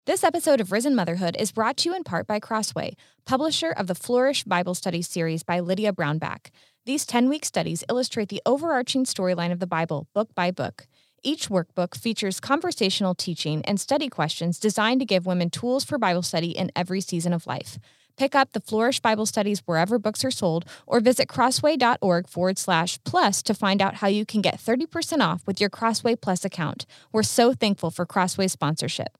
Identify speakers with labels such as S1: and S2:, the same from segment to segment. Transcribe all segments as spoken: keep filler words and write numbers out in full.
S1: This episode of Risen Motherhood is brought to you in part by Crossway, publisher of the Flourish Bible Studies series by Lydia Brownback. These ten-week studies illustrate the overarching storyline of the Bible, book by book. Each workbook features conversational teaching and study questions designed to give women tools for Bible study in every season of life. Pick up the Flourish Bible Studies wherever books are sold or visit crossway.org forward slash plus to find out how you can get thirty percent off with your Crossway Plus account. We're so thankful for Crossway's sponsorship.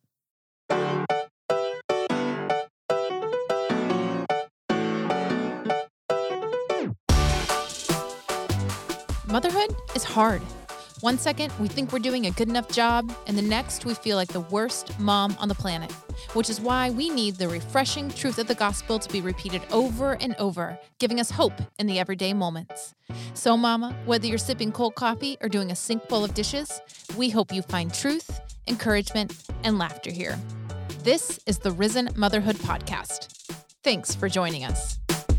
S2: Motherhood is hard. One second, we think we're doing a good enough job, and the next, we feel like the worst mom on the planet, which is why we need the refreshing truth of the gospel to be repeated over and over, giving us hope in the everyday moments. So, Mama, whether you're sipping cold coffee or doing a sink full of dishes, we hope you find truth, encouragement, and laughter here. This is the Risen Motherhood Podcast. Thanks for joining us.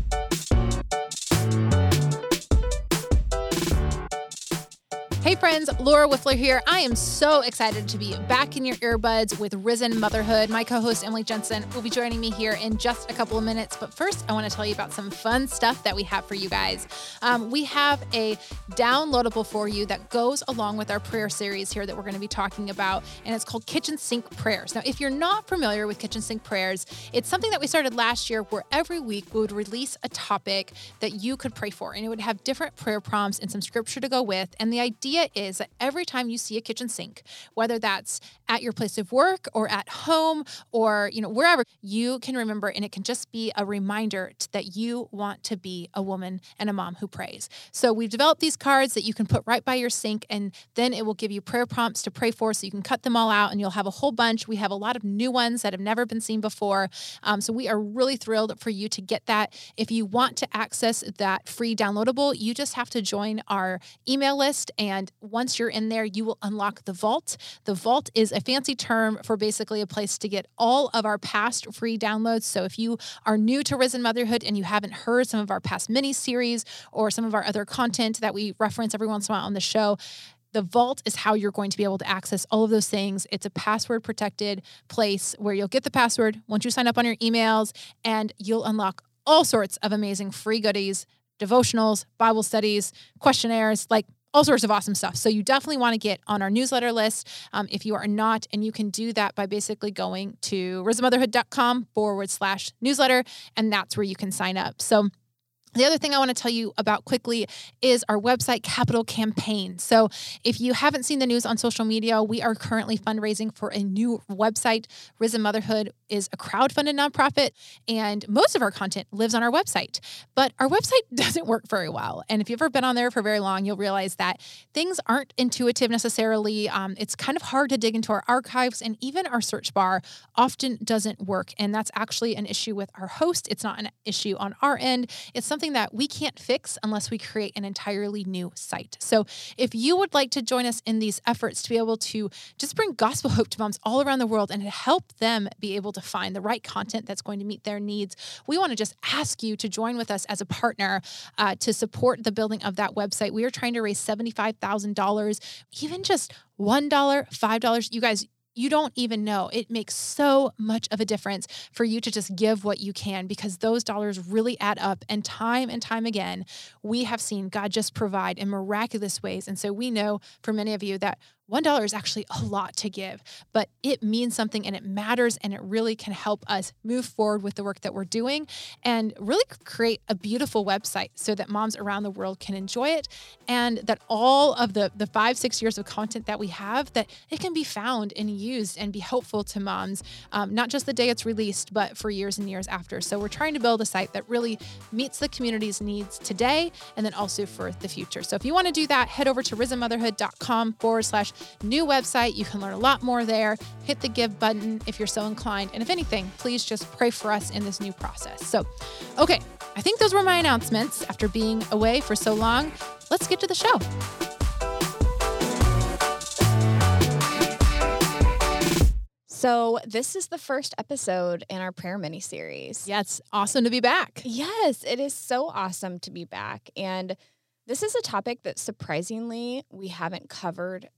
S2: Hey friends, Laura Wiffler here. I am so excited to be back in your earbuds with Risen Motherhood. My co-host Emily Jensen will be joining me here in just a couple of minutes. But first, I want to tell you about some fun stuff that we have for you guys. Um, we have a downloadable for you that goes along with our prayer series here that we're going to be talking about, and it's called Kitchen Sink Prayers. Now, if you're not familiar with Kitchen Sink Prayers, it's something that we started last year where every week we would release a topic that you could pray for, and it would have different prayer prompts and some scripture to go with. And the idea is that every time you see a kitchen sink, whether that's at your place of work or at home or, you know, wherever, you can remember, and it can just be a reminder t- that you want to be a woman and a mom who prays. So we've developed these cards that you can put right by your sink, and then it will give you prayer prompts to pray for, so you can cut them all out, and you'll have a whole bunch. We have a lot of new ones that have never been seen before. Um, so we are really thrilled for you to get that. If you want to access that free downloadable, you just have to join our email list, and once you're in there, you will unlock the vault. The vault is a fancy term for basically a place to get all of our past free downloads. So if you are new to Risen Motherhood and you haven't heard some of our past mini-series or some of our other content that we reference every once in a while on the show, the vault is how you're going to be able to access all of those things. It's a password protected place where you'll get the password once you sign up on your emails, and you'll unlock all sorts of amazing free goodies, devotionals, Bible studies, questionnaires, like all sorts of awesome stuff. So you definitely want to get on our newsletter list um, if you are not, and you can do that by basically going to risenmotherhood.com forward slash newsletter, and that's where you can sign up. So the other thing I want to tell you about quickly is our website capital campaign. So if you haven't seen the news on social media, we are currently fundraising for a new website. Risen Motherhood is a crowdfunded nonprofit, and most of our content lives on our website. But our website doesn't work very well. And if you've ever been on there for very long, you'll realize that things aren't intuitive necessarily. Um, it's kind of hard to dig into our archives, and even our search bar often doesn't work. And that's actually an issue with our host. It's not an issue on our end. It's something that we can't fix unless we create an entirely new site. So if you would like to join us in these efforts to be able to just bring gospel hope to moms all around the world and help them be able to find the right content that's going to meet their needs, we want to just ask you to join with us as a partner uh, to support the building of that website. We are trying to raise seventy-five thousand dollars, even just one dollar, five dollars. You guys, you don't even know. It makes so much of a difference for you to just give what you can, because those dollars really add up. And time and time again, we have seen God just provide in miraculous ways. And so we know for many of you that one dollar is actually a lot to give, but it means something, and it matters, and it really can help us move forward with the work that we're doing and really create a beautiful website so that moms around the world can enjoy it, and that all of the, the five, six years of content that we have, that it can be found and used and be helpful to moms, um, not just the day it's released, but for years and years after. So we're trying to build a site that really meets the community's needs today and then also for the future. So if you want to do that, head over to risenmotherhood.com forward slash new website. You can learn a lot more there. Hit the give button if you're so inclined. And if anything, please just pray for us in this new process. So, okay, I think those were my announcements after being away for so long. Let's get to the show.
S1: So this is the first episode in our prayer mini-series.
S2: Yeah, it's awesome to be back.
S1: Yes, it is so awesome to be back. And this is a topic that surprisingly we haven't covered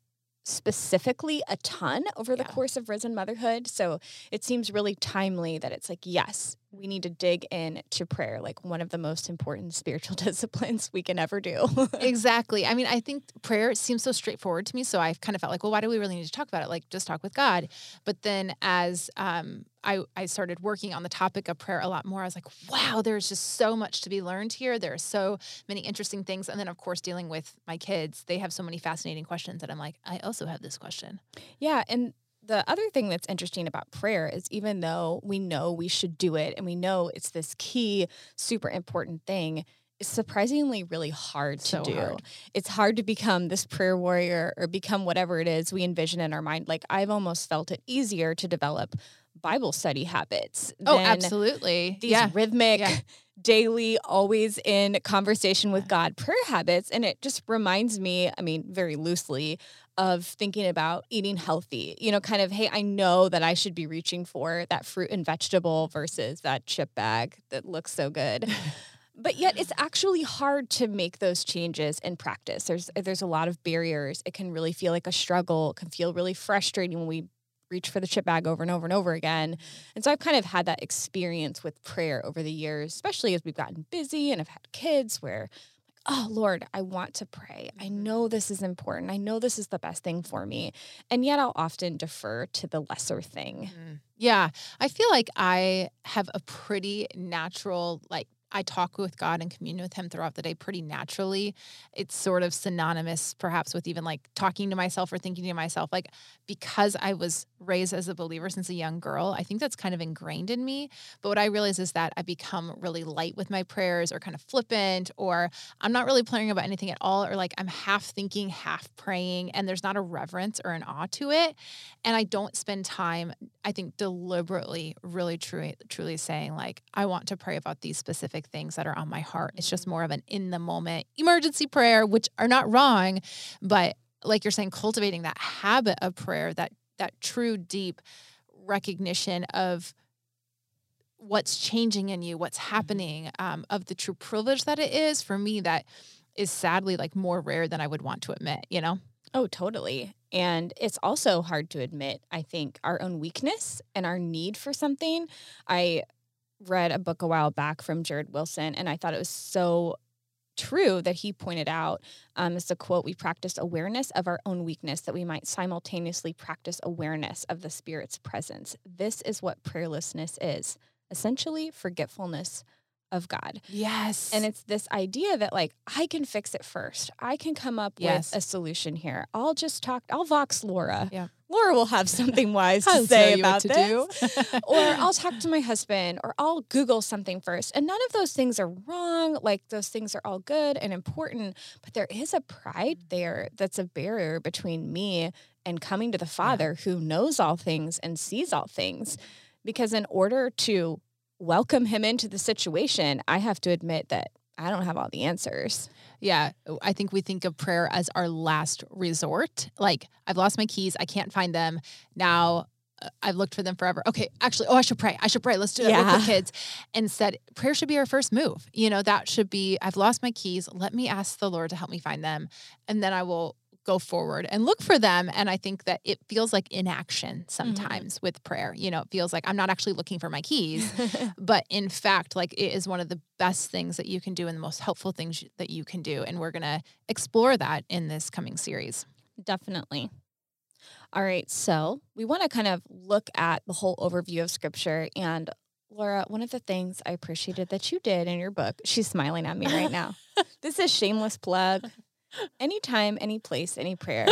S1: specifically a ton over the
S2: Yeah.
S1: course of Risen Motherhood. So it seems really timely that it's like, yes, we need to dig in to prayer, like one of the most important spiritual disciplines we can ever do.
S2: Exactly. I mean, I think prayer seems so straightforward to me. So I've kind of felt like, well, why do we really need to talk about it? Like, just talk with God. But then as um, I, I started working on the topic of prayer a lot more, I was like, wow, there's just so much to be learned here. There are so many interesting things. And then, of course, dealing with my kids, they have so many fascinating questions that I'm like, I also have this question.
S1: Yeah. And the other thing that's interesting about prayer is even though we know we should do it and we know it's this key, super important thing, it's surprisingly really hard to
S2: So
S1: do.
S2: hard.
S1: It's hard to become this prayer warrior or become whatever it is we envision in our mind. Like I've almost felt it easier to develop Bible study habits.
S2: Oh,
S1: than
S2: absolutely.
S1: These
S2: Yeah.
S1: rhythmic,
S2: Yeah.
S1: daily, always in conversation with God prayer habits. And it just reminds me, I mean, very loosely, of thinking about eating healthy, you know, kind of, hey, I know that I should be reaching for that fruit and vegetable versus that chip bag that looks so good. But yet it's actually hard to make those changes in practice. There's there's a lot of barriers. It can really feel like a struggle. It can feel really frustrating when we reach for the chip bag over and over and over again. And so I've kind of had that experience with prayer over the years, especially as we've gotten busy and I've had kids where, oh, Lord, I want to pray. I know this is important. I know this is the best thing for me. And yet I'll often defer to the lesser thing.
S2: Mm. Yeah. I feel like I have a pretty natural, like, I talk with God and commune with him throughout the day pretty naturally. It's sort of synonymous perhaps with even like talking to myself or thinking to myself, like because I was raised as a believer since a young girl, I think that's kind of ingrained in me. But what I realize is that I become really light with my prayers or kind of flippant, or I'm not really praying about anything at all, or like I'm half thinking, half praying, and there's not a reverence or an awe to it. And I don't spend time, I think, deliberately, really truly, truly saying like, I want to pray about these specific things that are on my heart. It's just more of an in the moment emergency prayer, which are not wrong, but like you're saying, cultivating that habit of prayer, that that true deep recognition of what's changing in you, what's happening, um, of the true privilege that it is, for me, that is sadly like more rare than I would want to admit, you know?
S1: Oh, totally. And it's also hard to admit, I think, our own weakness and our need for something. I read a book a while back from Jared Wilson, and I thought it was so true that he pointed out, um, it's a quote, we practice awareness of our own weakness that we might simultaneously practice awareness of the Spirit's presence. This is what prayerlessness is, essentially forgetfulness of God.
S2: Yes.
S1: And it's this idea that like, I can fix it first. I can come up
S2: Yes.
S1: with a solution here. I'll just talk, I'll vox Laura.
S2: Yeah.
S1: Laura will have something wise to
S2: I'll
S1: say
S2: tell you
S1: about
S2: what to
S1: this.
S2: do.
S1: Or I'll talk to my husband, or I'll Google something first. And none of those things are wrong. Like those things are all good and important, but there is a pride there that's a barrier between me and coming to the Father who knows all things and sees all things. Because in order to welcome him into the situation, I have to admit that I don't have all the answers.
S2: Yeah. I think we think of prayer as our last resort. Like, I've lost my keys. I can't find them. Now uh, I've looked for them forever. Okay, actually, oh, I should pray. I should pray. Let's do that
S1: Yeah.
S2: with the kids. Instead, prayer should be our first move. You know, that should be, I've lost my keys. Let me ask the Lord to help me find them. And then I will go forward and look for them. And I think that it feels like inaction sometimes mm-hmm. with prayer. You know, it feels like I'm not actually looking for my keys, but in fact, like it is one of the best things that you can do and the most helpful things that you can do. And we're going to explore that in this coming series.
S1: Definitely. All right. So we want to kind of look at the whole overview of Scripture. And Laura, one of the things I appreciated that you did in your book, she's smiling at me right now. This is shameless plug. Anytime, any place, any prayer,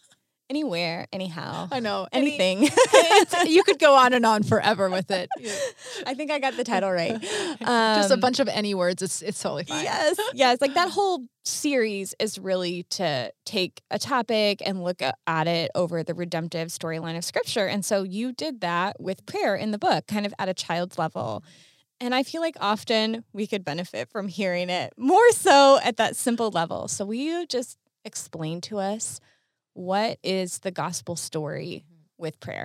S1: anywhere, anyhow.
S2: I know.
S1: Anything.
S2: Any, it's, you could go on and on forever with it. Yeah.
S1: I think I got the title right. Um,
S2: Just a bunch of any words. It's it's totally fine.
S1: Yes. Yes. Like that whole series is really to take a topic and look at it over the redemptive storyline of Scripture. And so you did that with prayer in the book, kind of at a child's level. And I feel like often we could benefit from hearing it more so at that simple level. So will you just explain to us what is the gospel story with prayer?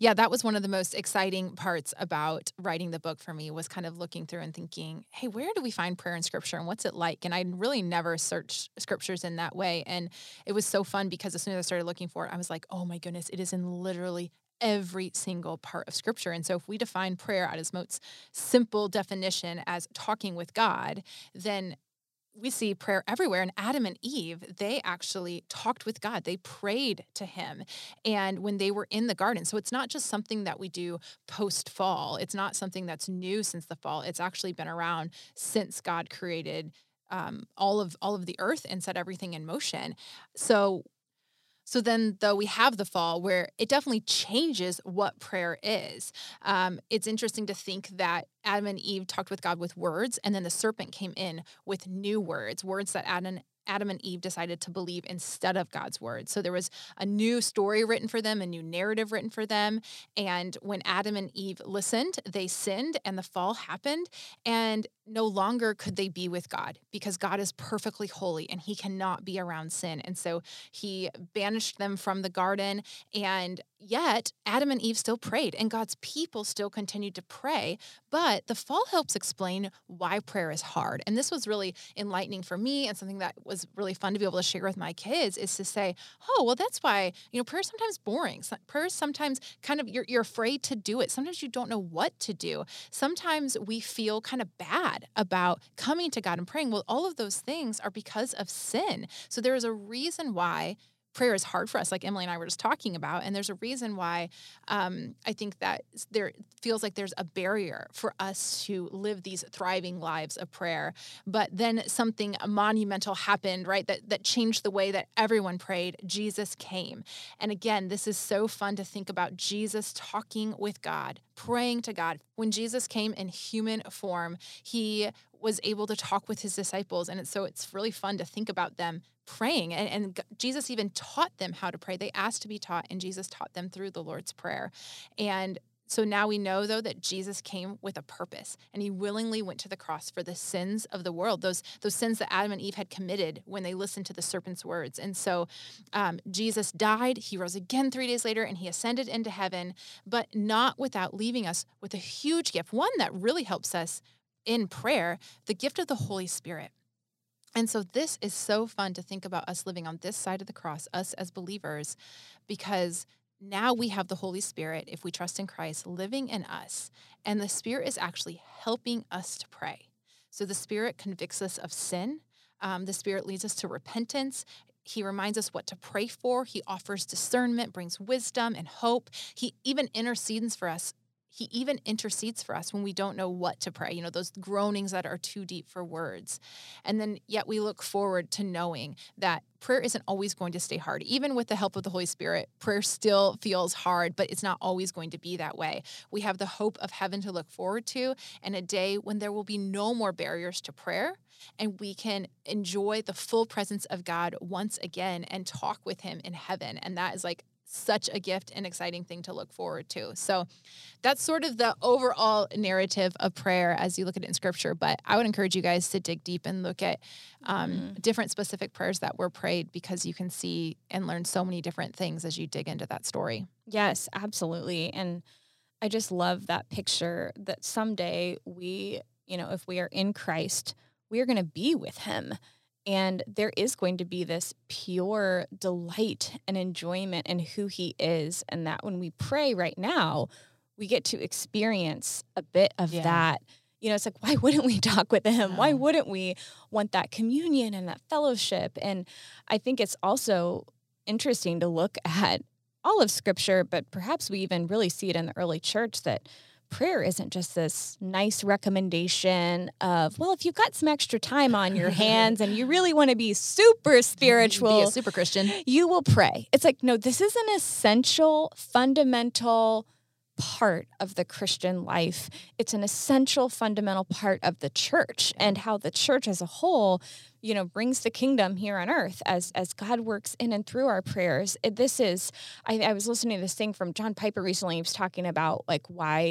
S2: Yeah, that was one of the most exciting parts about writing the book for me was kind of looking through and thinking, hey, where do we find prayer in scripture and what's it like? And I really never searched scriptures in that way. And it was so fun because as soon as I started looking for it, I was like, oh my goodness, it is in literally every single part of scripture. And so if we define prayer at its most simple definition as talking with God, then we see prayer everywhere. And Adam and Eve, they actually talked with God. They prayed to him. And when they were in the garden, so it's not just something that we do post fall. It's not something that's new since the fall. It's actually been around since God created um, all of all of the earth and set everything in motion. So So then, though, we have the fall where it definitely changes what prayer is. Um, it's interesting to think that Adam and Eve talked with God with words, and then the serpent came in with new words, words that Adam, Adam and Eve decided to believe instead of God's words. So there was a new story written for them, a new narrative written for them. And when Adam and Eve listened, they sinned and the fall happened. And no longer could they be with God because God is perfectly holy and he cannot be around sin. And so he banished them from the garden. And yet Adam and Eve still prayed and God's people still continued to pray. But the fall helps explain why prayer is hard. And this was really enlightening for me and something that was really fun to be able to share with my kids is to say, oh, well, that's why, you know, prayer is sometimes boring. Prayer is sometimes kind of, you're, you're afraid to do it. Sometimes you don't know what to do. Sometimes we feel kind of bad about coming to God and praying. Well, all of those things are because of sin. So there is a reason why prayer is hard for us, like Emily and I were just talking about. And there's a reason why um, I think that there feels like there's a barrier for us to live these thriving lives of prayer. But then something monumental happened, right, that, that changed the way that everyone prayed. Jesus came. And again, this is so fun to think about Jesus talking with God, praying to God. When Jesus came in human form, he was able to talk with his disciples. And it's, so it's really fun to think about them praying. And, and Jesus even taught them how to pray. They asked to be taught, and Jesus taught them through the Lord's Prayer. And so now we know, though, that Jesus came with a purpose, and he willingly went to the cross for the sins of the world, those those sins that Adam and Eve had committed when they listened to the serpent's words. And so um, Jesus died, he rose again three days later, and he ascended into heaven, but not without leaving us with a huge gift, one that really helps us in prayer, the gift of the Holy Spirit. And so this is so fun to think about us living on this side of the cross, us as believers, because now we have the Holy Spirit, if we trust in Christ, living in us. And the Spirit is actually helping us to pray. So the Spirit convicts us of sin. Um, the Spirit leads us to repentance. He reminds us what to pray for. He offers discernment, brings wisdom and hope. He even intercedes for us. He even intercedes for us when we don't know what to pray, you know, those groanings that are too deep for words. And then yet we look forward to knowing that prayer isn't always going to stay hard. Even with the help of the Holy Spirit, prayer still feels hard, but it's not always going to be that way. We have the hope of heaven to look forward to and a day when there will be no more barriers to prayer, and we can enjoy the full presence of God once again and talk with him in heaven. And that is like such a gift and exciting thing to look forward to. So that's sort of the overall narrative of prayer as you look at it in scripture. But I would encourage you guys to dig deep and look at um, mm-hmm. different specific prayers that were prayed, because you can see and learn so many different things as you dig into that story.
S1: Yes, absolutely. And I just love that picture that someday we, you know, if we are in Christ, we are going to be with him. And there is going to be this pure delight and enjoyment in who he is. And that when we pray right now, we get to experience a bit of yeah. that. You know, it's like, why wouldn't we talk with him? Yeah. Why wouldn't we want that communion and that fellowship? And I think it's also interesting to look at all of Scripture, but perhaps we even really see it in the early church, that prayer isn't just this nice recommendation of, well, if you've got some extra time on your hands and you really want to be super spiritual,
S2: be a super Christian,
S1: you will pray. It's like, no, this is an essential, fundamental part of the Christian life. It's an essential, fundamental part of the church and how the church as a whole, you know, brings the kingdom here on earth as as God works in and through our prayers. It, this is, I, I was listening to this thing from John Piper recently. He was talking about like why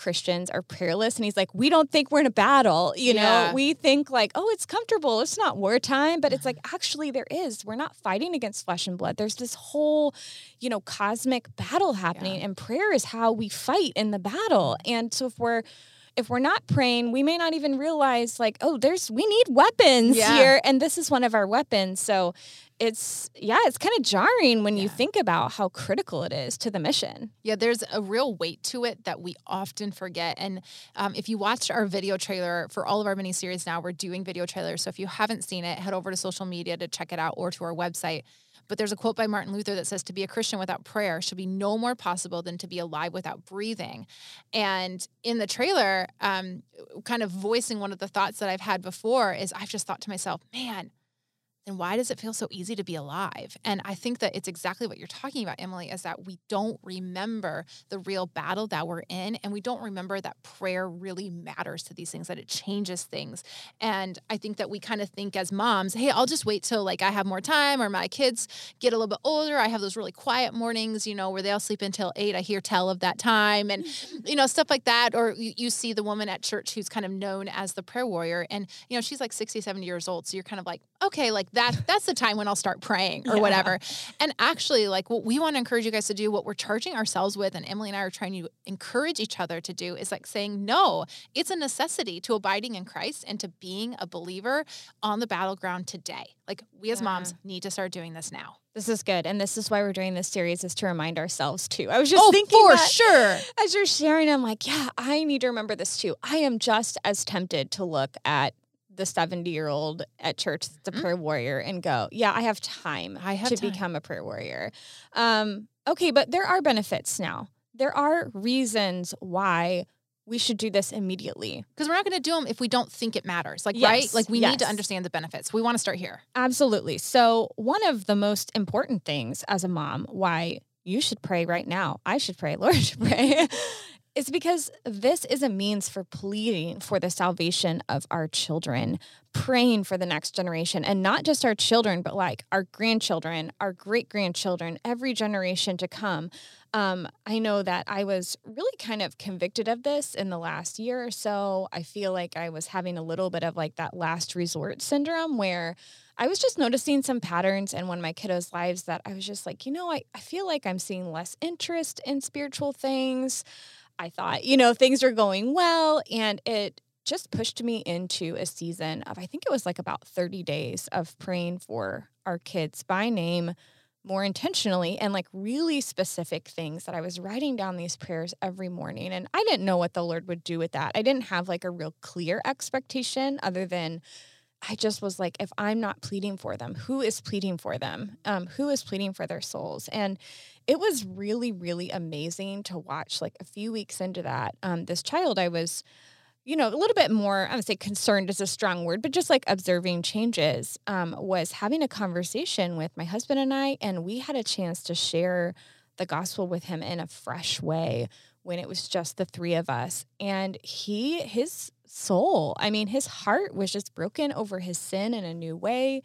S1: Christians are prayerless. And he's like, we don't think we're in a battle. You know,
S2: Yeah.
S1: we think like, oh, it's comfortable. It's not wartime. But it's like, actually, there is. We're not fighting against flesh and blood. There's this whole, you know, cosmic battle happening.
S2: Yeah.
S1: And prayer is how we fight in the battle. And so if we're If we're not praying, we may not even realize like, oh, there's, we need weapons
S2: Yeah.
S1: here. And this is one of our weapons. So it's, yeah, it's kind of jarring when
S2: Yeah.
S1: you think about how critical it is to the mission.
S2: Yeah, there's a real weight to it that we often forget. And um, if you watched our video trailer for all of our miniseries now, we're doing video trailers. So if you haven't seen it, head over to social media to check it out or to our website. But there's a quote by Martin Luther that says, to be a Christian without prayer should be no more possible than to be alive without breathing. And in the trailer, um, kind of voicing one of the thoughts that I've had before is I've just thought to myself, man, then why does it feel so easy to be alive? And I think that it's exactly what you're talking about, Emily, is that we don't remember the real battle that we're in. And we don't remember that prayer really matters to these things, that it changes things. And I think that we kind of think as moms, hey, I'll just wait till like I have more time or my kids get a little bit older. I have those really quiet mornings, you know, where they'll sleep until eight. I hear tell of that time and, you know, stuff like that. Or you, you see the woman at church who's kind of known as the prayer warrior. And, you know, she's like sixty, seventy years old. So you're kind of like, okay, like that, that's the time when I'll start praying or
S1: Yeah.
S2: whatever. And actually, like what we want to encourage you guys to do, what we're charging ourselves with, and Emily and I are trying to encourage each other to do, is like saying, no, it's a necessity to abiding in Christ and to being a believer on the battleground today. Like we as
S1: Yeah.
S2: moms need to start doing this now.
S1: This is good. And this is why we're doing this series, is to remind ourselves too. I was just
S2: Oh,
S1: thinking
S2: for
S1: that
S2: sure.
S1: as you're sharing, I'm like, yeah, I need to remember this too. I am just as tempted to look at the seventy-year-old at church, the prayer warrior, and go, yeah, I have time
S2: I have
S1: to
S2: time.
S1: become a prayer warrior. Um, okay, but there are benefits now. There are reasons why we should do this immediately.
S2: Because we're not going to do them if we don't think it matters. Like,
S1: Yes,
S2: right? Like we need to
S1: yes.
S2: understand the benefits. We want to start here.
S1: Absolutely. So one of the most important things as a mom, why you should pray right now, I should pray, Lord should pray, is because this is a means for pleading for the salvation of our children, praying for the next generation, and not just our children, but like our grandchildren, our great-grandchildren, every generation to come. Um, I know that I was really kind of convicted of this in the last year or so. I feel like I was having a little bit of like that last resort syndrome where I was just noticing some patterns in one of my kiddos' lives that I was just like, you know, I, I feel like I'm seeing less interest in spiritual things. I thought, you know, things are going well, and it just pushed me into a season of, I think it was like about thirty days of praying for our kids by name more intentionally, and like really specific things that I was writing down these prayers every morning. And I didn't know what the Lord would do with that. I didn't have like a real clear expectation other than I just was like, if I'm not pleading for them, who is pleading for them? Um, who is pleading for their souls? And it was really, really amazing to watch. Like a few weeks into that, um, this child I was, you know, a little bit more, I would say concerned is a strong word, but just like observing changes, um, was having a conversation with my husband and I, and we had a chance to share the gospel with him in a fresh way when it was just the three of us. And he, his soul, I mean, his heart was just broken over his sin in a new way.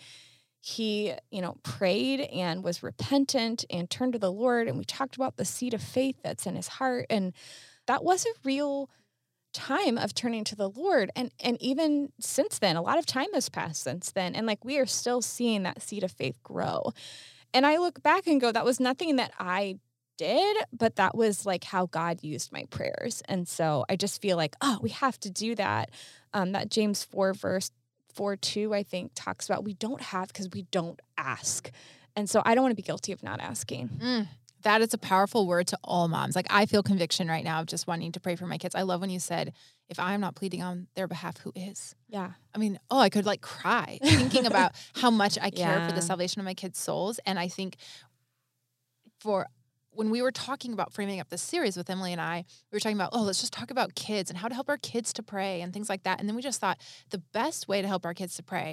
S1: He, you know, prayed and was repentant and turned to the Lord. And we talked about the seed of faith that's in his heart. And that was a real time of turning to the Lord. And, and even since then, a lot of time has passed since then. And like, we are still seeing that seed of faith grow. And I look back and go, that was nothing that I did, but that was like how God used my prayers. And so I just feel like, oh, we have to do that. Um, that James four verse four, two, I think talks about we don't have because we don't ask. And so I don't want to be guilty of not asking.
S2: Mm, that is a powerful word to all moms. Like I feel conviction right now of just wanting to pray for my kids. I love when you said, if I'm not pleading on their behalf, who is?
S1: Yeah.
S2: I mean, oh, I could like cry thinking about how much I care
S1: Yeah.
S2: for the salvation of my kids' souls. And I think for when we were talking about framing up this series with Emily and I, we were talking about, oh, let's just talk about kids and how to help our kids to pray and things like that. And then we just thought the best way to help our kids to pray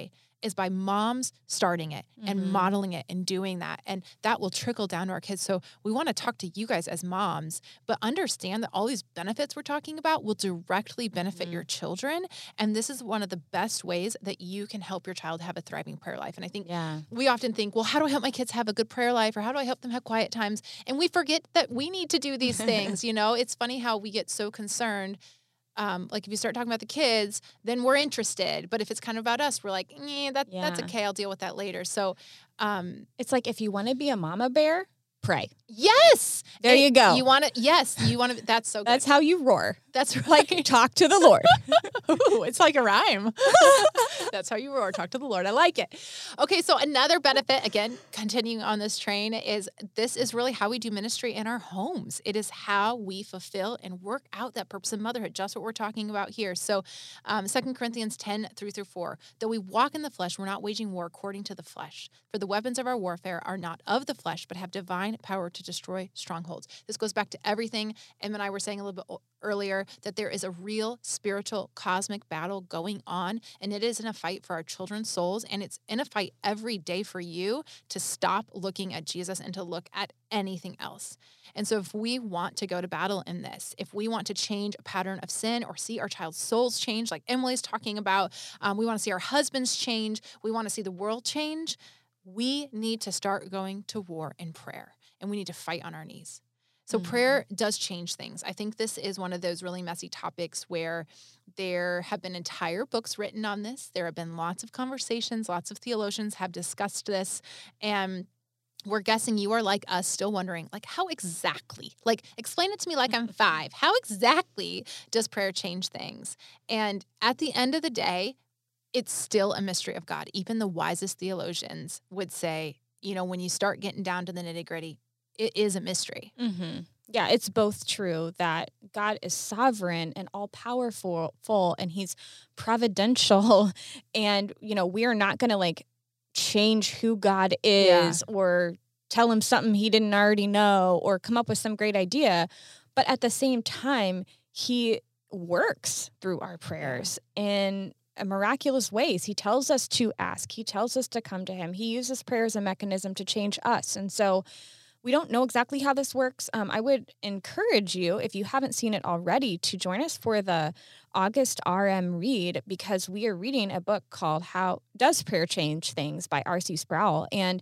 S2: is by moms starting it mm-hmm. and modeling it and doing that. And that will trickle down to our kids. So we want to talk to you guys as moms, but understand that all these benefits we're talking about will directly benefit mm-hmm. your children. And this is one of the best ways that you can help your child have a thriving prayer life. And I think yeah. we often think, well, how do I help my kids have a good prayer life? Or how do I help them have quiet times? And we forget that we need to do these things. You know, it's funny how we get so concerned. Um, like if you start talking about the kids, then we're interested. But if it's kind of about us, we're like, eh, that, yeah. that's okay. I'll deal with that later. So um,
S1: it's like if you want to be a mama bear, pray.
S2: Yes.
S1: There
S2: and
S1: you go.
S2: You want to, yes, you want to, that's so good.
S1: That's how you roar.
S2: That's right.
S1: Like talk to the Lord.
S2: Ooh, it's like a rhyme. That's how you roar. Talk to the Lord. I like it. Okay. So another benefit, again, continuing on this train, is this is really how we do ministry in our homes. It is how we fulfill and work out that purpose of motherhood, just what we're talking about here. So um, Second Corinthians ten, three through four, though we walk in the flesh, we're not waging war according to the flesh. For the weapons of our warfare are not of the flesh, but have divine power to destroy strongholds. This goes back to everything Em and I were saying a little bit earlier, that there is a real spiritual cosmic battle going on, and it is in a fight for our children's souls, and it's in a fight every day for you to stop looking at Jesus and to look at anything else. And so if we want to go to battle in this, if we want to change a pattern of sin or see our child's souls change, like Emily's talking about, um, we want to see our husbands change, we want to see the world change, we need to start going to war in prayer, and we need to fight on our knees. So mm-hmm. prayer does change things. I think this is one of those really messy topics where there have been entire books written on this. There have been lots of conversations. Lots of theologians have discussed this. And we're guessing you are like us, still wondering, like, how exactly? Like, explain it to me like I'm five. How exactly does prayer change things? And at the end of the day, it's still a mystery of God. Even the wisest theologians would say, you know, when you start getting down to the nitty-gritty, it is a mystery.
S1: Mm-hmm. Yeah, it's both true that God is sovereign and all-powerful, full, and he's providential. And, you know, we are not going to, like, change who God is yeah. or tell him something he didn't already know or come up with some great idea. But at the same time, he works through our prayers in miraculous ways. He tells us to ask. He tells us to come to him. He uses prayer as a mechanism to change us. And so we don't know exactly how this works. Um, I would encourage you, if you haven't seen it already, to join us for the August R M read, because we are reading a book called How Does Prayer Change Things by R C Sproul. And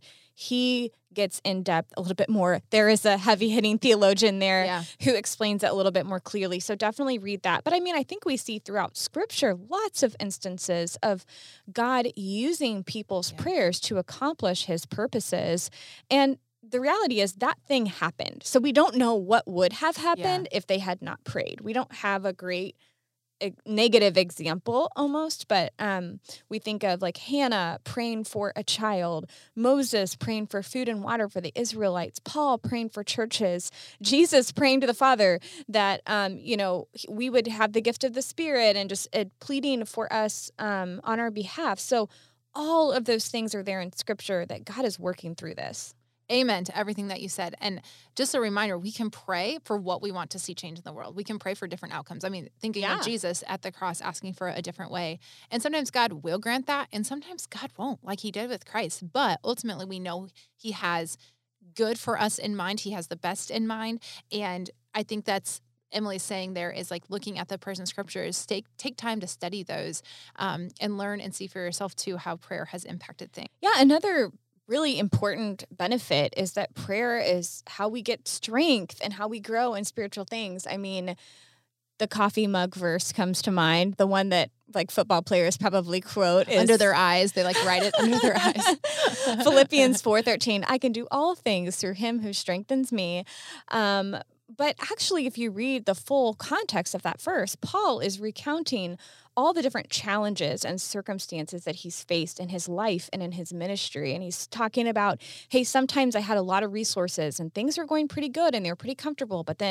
S1: he gets in depth a little bit more. There is a heavy hitting theologian there yeah. who explains it a little bit more clearly. So definitely read that. But I mean, I think we see throughout Scripture lots of instances of God using people's yeah. prayers to accomplish his purposes. And the reality is that thing happened. So we don't know what would have happened yeah. if they had not prayed. We don't have a great a negative example almost, but um, we think of like Hannah praying for a child, Moses praying for food and water for the Israelites, Paul praying for churches, Jesus praying to the Father that, um, you know, we would have the gift of the Spirit and just uh, pleading for us um, on our behalf. So all of those things are there in Scripture that God is working through this.
S2: Amen to everything that you said. And just a reminder, we can pray for what we want to see change in the world. We can pray for different outcomes. I mean, thinking yeah. of Jesus at the cross, asking for a different way. And sometimes God will grant that, and sometimes God won't, like he did with Christ. But ultimately, we know he has good for us in mind. He has the best in mind. And I think that's Emily's saying there is like looking at the prayers in scriptures, take take time to study those um, and learn and see for yourself too how prayer has impacted things.
S1: Yeah, another really important benefit is that prayer is how we get strength and how we grow in spiritual things. I mean, the coffee mug verse comes to mind, the one that like football players probably quote is
S2: under their eyes. They like write it under their eyes.
S1: Philippians four thirteen, I can do all things through him who strengthens me. Um, But actually, if you read the full context of that verse, Paul is recounting all the different challenges and circumstances that he's faced in his life and in his ministry. And he's talking about, hey, sometimes I had a lot of resources and things are going pretty good and they're pretty comfortable, but then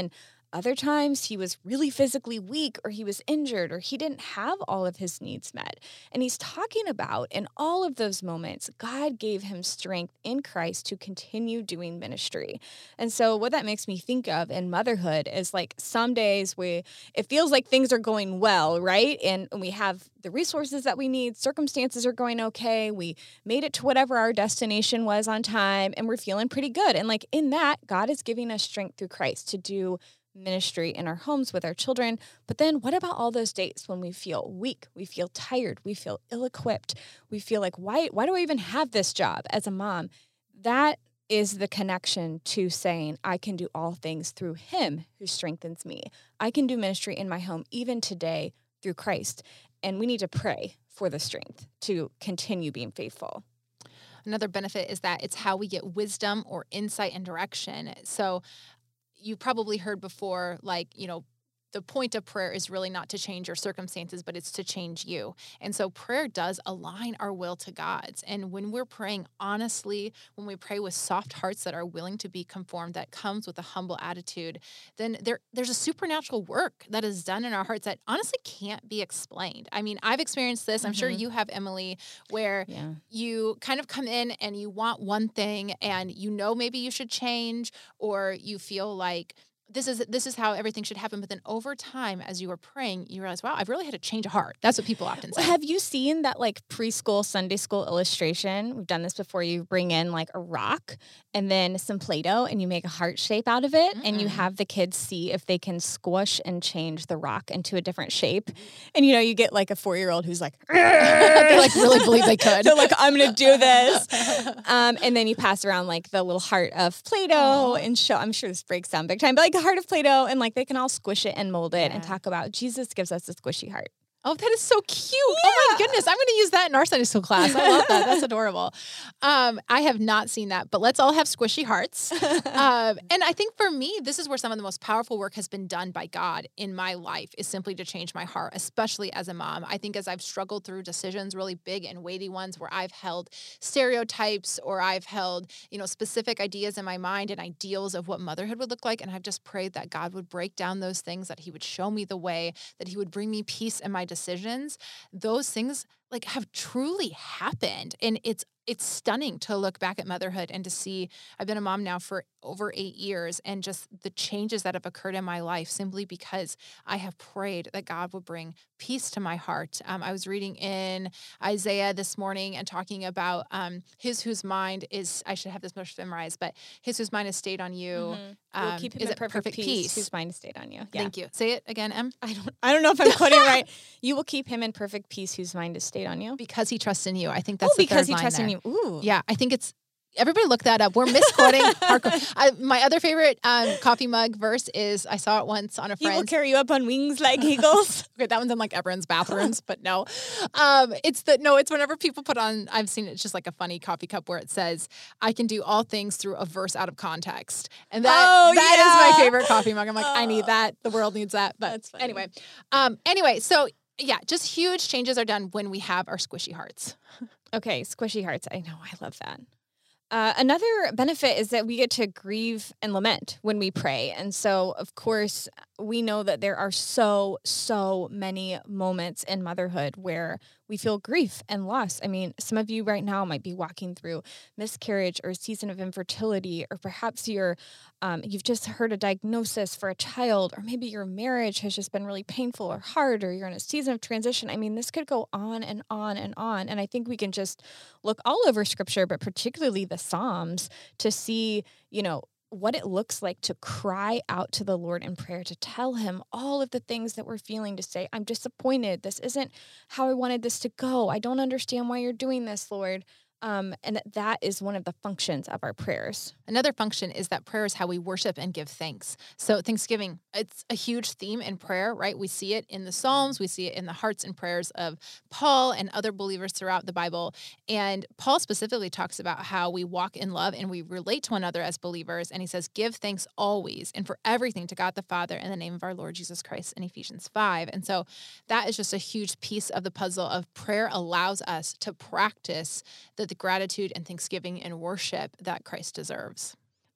S1: other times he was really physically weak, or he was injured, or he didn't have all of his needs met. And he's talking about in all of those moments, God gave him strength in Christ to continue doing ministry. And so what that makes me think of in motherhood is like some days we, it feels like things are going well, right? And we have the resources that we need, circumstances are going okay, we made it to whatever our destination was on time, and we're feeling pretty good. And like in that, God is giving us strength through Christ to do ministry in our homes with our children. But then what about all those days when we feel weak, we feel tired, we feel ill-equipped, we feel like, why, why do I even have this job as a mom? That is the connection to saying, I can do all things through him who strengthens me. I can do ministry in my home even today through Christ. And we need to pray for the strength to continue being faithful.
S2: Another benefit is that it's how we get wisdom or insight and direction. So you probably heard before, like, you know, the point of prayer is really not to change your circumstances, but it's to change you. And so prayer does align our will to God's. And when we're praying honestly, when we pray with soft hearts that are willing to be conformed, that comes with a humble attitude, then there there's a supernatural work that is done in our hearts that honestly can't be explained. I mean, I've experienced this. I'm mm-hmm. sure you have, Emily, where yeah. you kind of come in and you want one thing and you know maybe you should change, or you feel like This is this is how everything should happen. But then over time, as you are praying, you realize, wow, I've really had to change a heart. That's what people often say.
S1: Have you seen that like preschool Sunday school illustration? We've done this before. You bring in like a rock and then some Play-Doh and you make a heart shape out of it. Mm-mm. And you have the kids see if they can squish and change the rock into a different shape. And, you know, you get like a four-year-old who's like,
S2: they like really believe they could.
S1: They're like, I'm going to do this. Um, and then you pass around like the little heart of Play-Doh and show, I'm sure this breaks down big time, but like heart of Play-Doh, and like they can all squish it and mold it yeah. and talk about Jesus gives us a squishy heart.
S2: Oh, that is so cute. Yeah. Oh my goodness. I'm going to use that in our Sunday school class. I love that. That's adorable. Um, I have not seen that, but let's all have squishy hearts. um, and I think for me, this is where some of the most powerful work has been done by God in my life, is simply to change my heart, especially as a mom. I think as I've struggled through decisions, really big and weighty ones, where I've held stereotypes or I've held, you know, specific ideas in my mind and ideals of what motherhood would look like. And I've just prayed that God would break down those things, that he would show me the way, that he would bring me peace in my decisions. Those things like have truly happened. And it's it's stunning to look back at motherhood and to see, I've been a mom now for over eight years and just the changes that have occurred in my life simply because I have prayed that God would bring peace to my heart. Um, I was reading in Isaiah this morning and talking about um, his whose mind is, I should have this verse memorized, but his whose mind is stayed on you.
S1: Mm-hmm. Um, You'll keep him
S2: is
S1: in
S2: it
S1: perfect, perfect peace, peace whose mind is stayed on you. Yeah.
S2: Thank you. Say it again, Em.
S1: I don't I don't know if I'm quoting it right. You will keep him in perfect peace whose mind is stayed on you.
S2: Because he trusts in you. I think that's
S1: oh,
S2: the
S1: because
S2: third
S1: he
S2: line
S1: trusts
S2: there.
S1: in you. Ooh.
S2: Yeah, I think it's, everybody look that up. We're misquoting hardcore. I, my other favorite um, coffee mug verse is, I saw it once on a friend.
S1: He will carry you up on wings like eagles.
S2: Okay, that one's in like everyone's bathrooms, but no. Um, it's the, no, it's whenever people put on, I've seen it, it's just like a funny coffee cup where it says, I can do all things through a verse out of context. And that,
S1: oh,
S2: that
S1: yeah.
S2: is my favorite coffee mug. I'm like, oh. I need that. The world needs that. But
S1: That's funny.
S2: anyway, um, anyway, so yeah, just huge changes are done when we have our squishy hearts.
S1: Okay, squishy hearts. I know. I love that. Uh, another benefit is that we get to grieve and lament when we pray. And so, of course, we know that there are so, so many moments in motherhood where we feel grief and loss. I mean, some of you right now might be walking through miscarriage or a season of infertility, or perhaps you're, um, you've just heard a diagnosis for a child, or maybe your marriage has just been really painful or hard, or you're in a season of transition. I mean, this could go on and on and on. And I think we can just look all over Scripture, but particularly the Psalms, to see, you know, what it looks like to cry out to the Lord in prayer, to tell him all of the things that we're feeling, to say, I'm disappointed. This isn't how I wanted this to go. I don't understand why you're doing this, Lord. Um, and that, that is one of the functions of our prayers.
S2: Another function is that prayer is how we worship and give thanks. So Thanksgiving, it's a huge theme in prayer, right? We see it in the Psalms. We see it in the hearts and prayers of Paul and other believers throughout the Bible. And Paul specifically talks about how we walk in love and we relate to one another as believers. And he says, give thanks always and for everything to God the Father in the name of our Lord Jesus Christ in Ephesians five. And so that is just a huge piece of the puzzle of prayer allows us to practice the the gratitude and thanksgiving and worship that Christ deserves.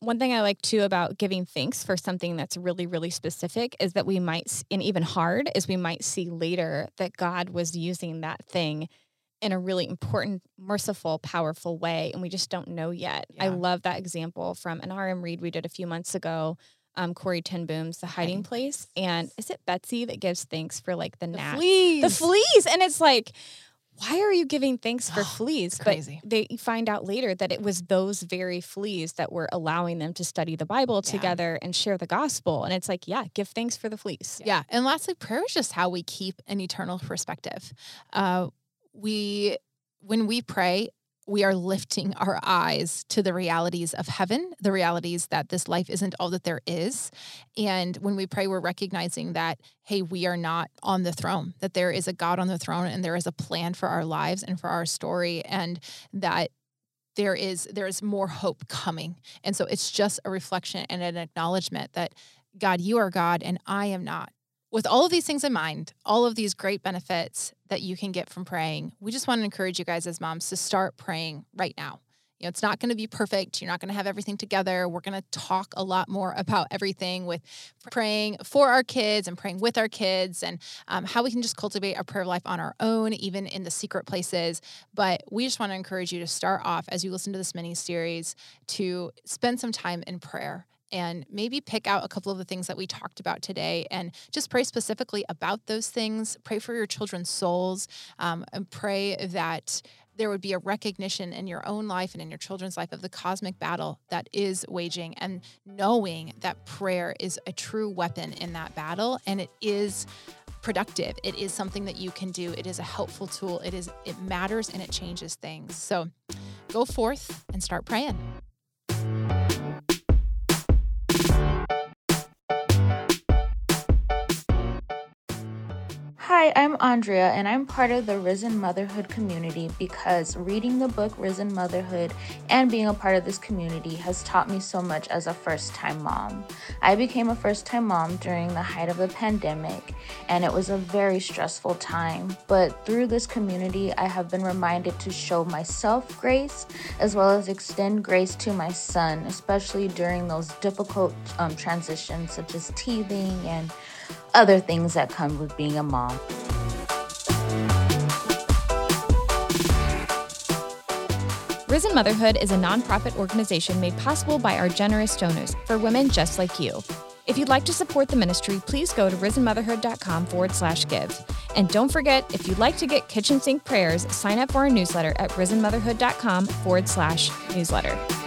S1: One thing I like too about giving thanks for something that's really, really specific is that we might, and even hard, is we might see later that God was using that thing in a really important, merciful, powerful way, and we just don't know yet. Yeah. I love that example from an R M read we did a few months ago, um, Corrie ten Boom's The Hiding Place. And is it Betsy that gives thanks for like the, the gnats?
S2: Fleas.
S1: The fleas. And it's like, why are you giving thanks for fleas?
S2: Crazy.
S1: But they find out later that it was those very fleas that were allowing them to study the Bible yeah. together and share the gospel. And it's like, yeah, give thanks for the fleas.
S2: Yeah. And lastly, prayer is just how we keep an eternal perspective. Uh, we, when we pray, we are lifting our eyes to the realities of heaven, the realities that this life isn't all that there is. And when we pray, we're recognizing that, hey, we are not on the throne, that there is a God on the throne and there is a plan for our lives and for our story, and that there is there is more hope coming. And so it's just a reflection and an acknowledgement that, God, you are God and I am not. With all of these things in mind, all of these great benefits that you can get from praying, we just want to encourage you guys as moms to start praying right now. You know, it's not going to be perfect. You're not going to have everything together. We're going to talk a lot more about everything with praying for our kids and praying with our kids, and um, how we can just cultivate a prayer life on our own, even in the secret places. But we just want to encourage you to start off, as you listen to this mini series, to spend some time in prayer. And maybe pick out a couple of the things that we talked about today and just pray specifically about those things. Pray for your children's souls, um, and pray that there would be a recognition in your own life and in your children's life of the cosmic battle that is waging, and knowing that prayer is a true weapon in that battle, and it is productive. It is something that you can do. It is a helpful tool. It is, it matters and it changes things. So go forth and start praying.
S3: Hi, I'm Andrea, and I'm part of the Risen Motherhood community because reading the book Risen Motherhood and being a part of this community has taught me so much as a first-time mom. I became a first-time mom during the height of the pandemic, and it was a very stressful time. But through this community, I have been reminded to show myself grace, as well as extend grace to my son, especially during those difficult um, transitions such as teething and other things that come with being a mom.
S1: Risen Motherhood is a nonprofit organization made possible by our generous donors for women just like you. If you'd like to support the ministry, please go to risenmotherhood.com forward slash give. And don't forget, if you'd like to get kitchen sink prayers, sign up for our newsletter at risenmotherhood.com forward slash newsletter.